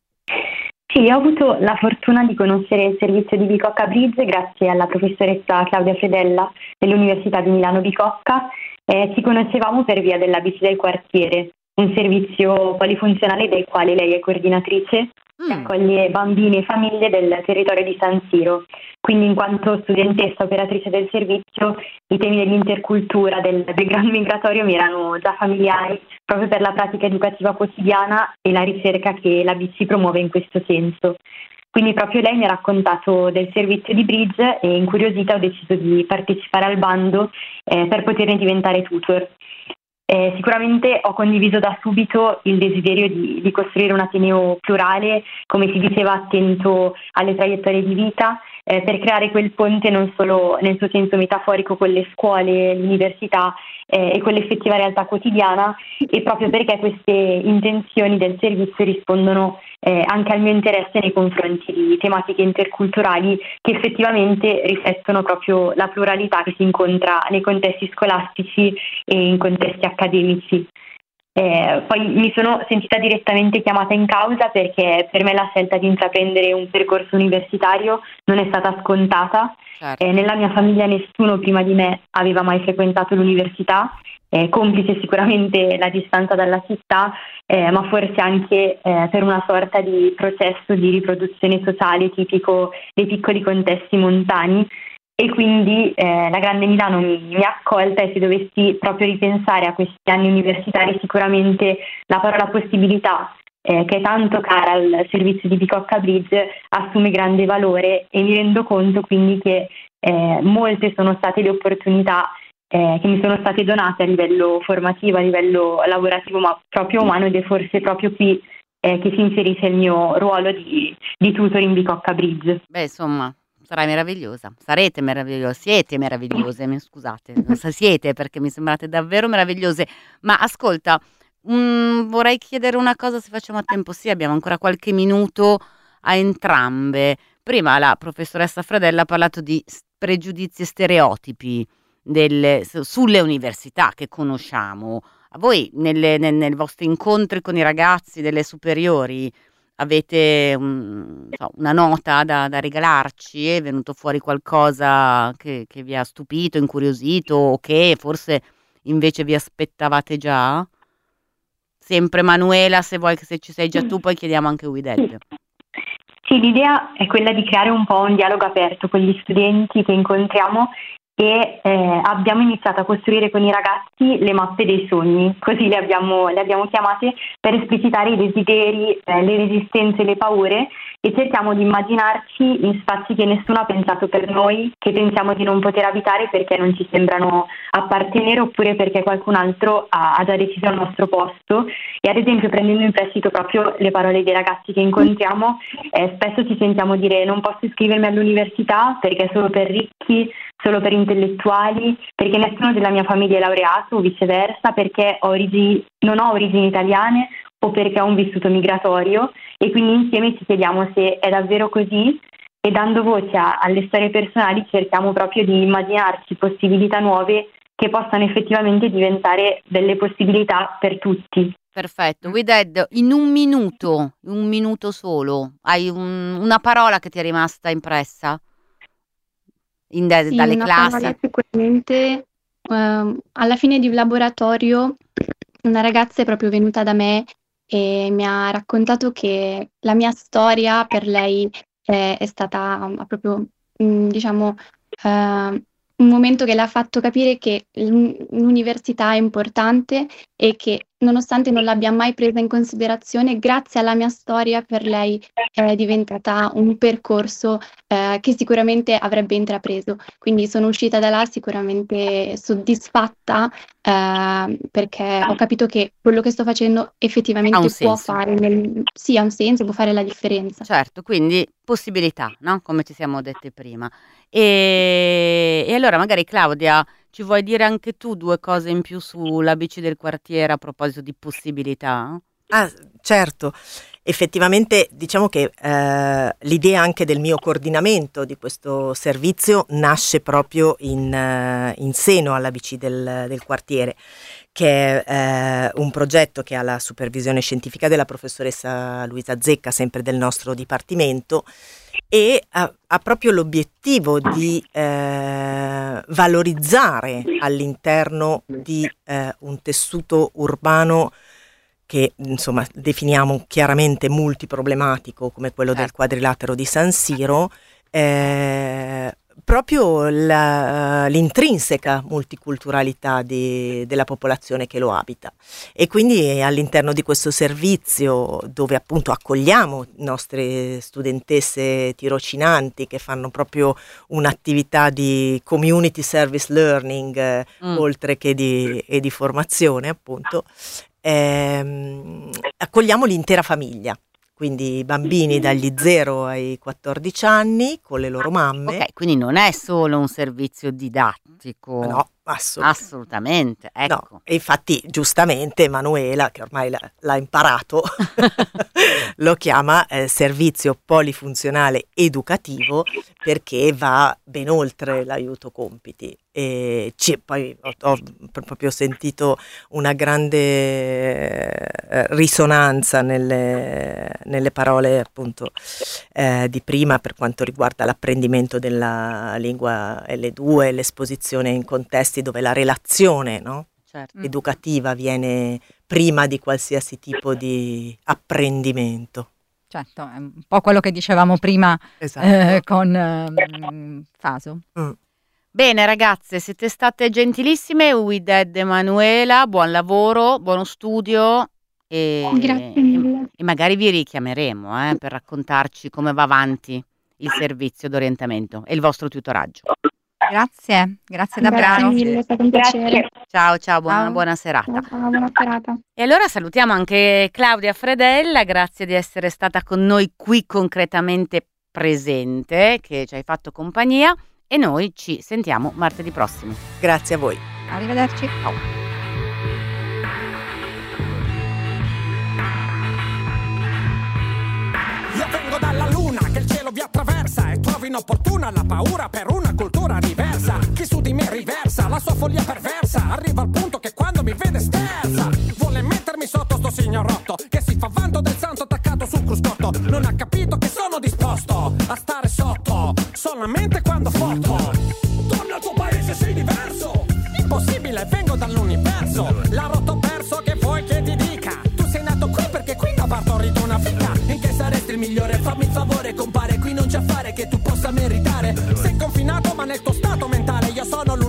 Sì, ho avuto la fortuna di conoscere il servizio di Bicocca Bridge grazie alla professoressa Claudia Fredella dell'Università di Milano Bicocca. Ci conoscevamo per via della bici del quartiere, un servizio polifunzionale del quale lei è coordinatrice, che accoglie bambini e famiglie del territorio di San Siro. Quindi in quanto studentessa operatrice del servizio, i temi dell'intercultura, del background migratorio mi erano già familiari, proprio per la pratica educativa quotidiana e la ricerca che la BC promuove in questo senso. Quindi proprio lei mi ha raccontato del servizio di Bridge e incuriosita ho deciso di partecipare al bando per poterne diventare tutor. Sicuramente ho condiviso da subito il desiderio di costruire un ateneo plurale, come si diceva, attento alle traiettorie di vita, per creare quel ponte non solo nel suo senso metaforico con le scuole, l'università e con l'effettiva realtà quotidiana, e proprio perché queste intenzioni del servizio rispondono anche al mio interesse nei confronti di tematiche interculturali che effettivamente riflettono proprio la pluralità che si incontra nei contesti scolastici e in contesti accademici. Poi mi sono sentita direttamente chiamata in causa perché per me la scelta di intraprendere un percorso universitario non è stata scontata. Certo. Nella mia famiglia nessuno prima di me aveva mai frequentato l'università, complice sicuramente la distanza dalla città, ma forse anche per una sorta di processo di riproduzione sociale tipico dei piccoli contesti montani. E quindi la grande Milano mi ha accolta, e se dovessi proprio ripensare a questi anni universitari sicuramente la parola possibilità, che è tanto cara al servizio di Bicocca Bridge, assume grande valore, e mi rendo conto quindi che molte sono state le opportunità che mi sono state donate a livello formativo, a livello lavorativo, ma proprio umano, ed è forse proprio qui che si inserisce il mio ruolo di tutor in Bicocca Bridge. Beh, insomma, sarai meravigliosa, sarete meravigliose, siete meravigliose, scusate, non so, siete, perché mi sembrate davvero meravigliose. Ma ascolta, vorrei chiedere una cosa, se facciamo a tempo. Sì, abbiamo ancora qualche minuto a entrambe. Prima la professoressa Fredella ha parlato di pregiudizi e stereotipi sulle università che conosciamo. A voi nei vostri incontri con i ragazzi delle superiori avete una nota da regalarci? È venuto fuori qualcosa che vi ha stupito, incuriosito, o che forse invece vi aspettavate già? Sempre Manuela, se ci sei già tu, poi chiediamo anche Wided. Sì, l'idea è quella di creare un po' un dialogo aperto con gli studenti che incontriamo e abbiamo iniziato a costruire con i ragazzi le mappe dei sogni, così le abbiamo chiamate, per esplicitare i desideri, le resistenze, le paure, e cerchiamo di immaginarci in spazi che nessuno ha pensato per noi, che pensiamo di non poter abitare perché non ci sembrano appartenere, oppure perché qualcun altro ha già deciso al nostro posto. E ad esempio, prendendo in prestito proprio le parole dei ragazzi che incontriamo, spesso ci sentiamo dire: non posso iscrivermi all'università perché è solo per ricchi, solo per intellettuali, perché nessuno della mia famiglia è laureato, o viceversa, perché non ho origini italiane, o perché ho un vissuto migratorio. E quindi insieme ci chiediamo se è davvero così, e dando voce alle storie personali cerchiamo proprio di immaginarci possibilità nuove che possano effettivamente diventare delle possibilità per tutti. Perfetto. Wided, in un minuto solo, hai una parola che ti è rimasta impressa? Sì, Dalle una classi? parola sicuramente. Alla fine di un laboratorio una ragazza è proprio venuta da me e mi ha raccontato che la mia storia per lei è stata proprio, diciamo, un momento che le ha fatto capire che l'università è importante e che, nonostante non l'abbia mai presa in considerazione, grazie alla mia storia per lei è diventata un percorso che sicuramente avrebbe intrapreso. Quindi sono uscita da là sicuramente soddisfatta, perché ho capito che quello che sto facendo Ha un effettivamente può senso. fare sì, ha un senso, può fare la differenza. Certo, quindi possibilità, no? Come ci siamo detti prima. E allora magari Claudia, ci vuoi dire anche tu due cose in più sull'ABC del quartiere a proposito di possibilità? Ah, certo, effettivamente diciamo che l'idea anche del mio coordinamento di questo servizio nasce proprio in seno all'ABC del quartiere, che è un progetto che ha la supervisione scientifica della professoressa Luisa Zecca, sempre del nostro dipartimento, e ha proprio l'obiettivo di valorizzare all'interno di un tessuto urbano che insomma definiamo chiaramente multiproblematico, come quello del quadrilatero di San Siro, proprio l'intrinseca multiculturalità della popolazione che lo abita. E quindi all'interno di questo servizio, dove appunto accogliamo nostre studentesse tirocinanti che fanno proprio un'attività di community service learning, oltre che di formazione, appunto, accogliamo l'intera famiglia. Quindi bambini dagli 0 ai 14 anni con le loro mamme. Ok, quindi non è solo un servizio didattico. No, assolutamente. Ecco. No, e infatti giustamente Emanuela, che ormai l'ha imparato, lo chiama servizio polifunzionale educativo, perché va ben oltre l'aiuto compiti. E poi ho proprio sentito una grande risonanza nelle parole appunto di prima, per quanto riguarda l'apprendimento della lingua L2, l'esposizione in contesti dove la relazione, no? Certo. Educativa viene prima di qualsiasi tipo di apprendimento. Certo, è un po' quello che dicevamo prima, esatto. Con Faso. Bene ragazze, siete state gentilissime. Wided, Emanuela, buon lavoro, buono studio Grazie mille. e magari vi richiameremo per raccontarci come va avanti il servizio d'orientamento e il vostro tutoraggio. Grazie davvero. Grazie mille, è stato un piacere. Ciao, buona serata. Buona serata. E allora salutiamo anche Claudia Fredella, grazie di essere stata con noi qui concretamente presente, che ci hai fatto compagnia, e noi ci sentiamo martedì prossimo. Grazie a voi. Arrivederci. Ciao. Io vengo dalla luna che il cielo vi attraversa e trovo inopportuna la paura per una cultura diversa. Chi su di me riversa la sua follia perversa, arriva al punto che quando mi vede sterza. Vuole mettermi sotto sto signorotto che si fa vanto del santo attaccato sul cruscotto. Non ha capito che sono disposto a stare sotto solamente quando foto. Torna al tuo paese, sei diverso. Impossibile, vengo dall'universo. La rotto perso, che vuoi che ti dica? Tu sei nato qui perché qui da partorito una fica. In che saresti il migliore? Fammi il favore, compare. Qui non c'è affare che tu possa meritare. Sei confinato ma nel tuo stato mentale io sono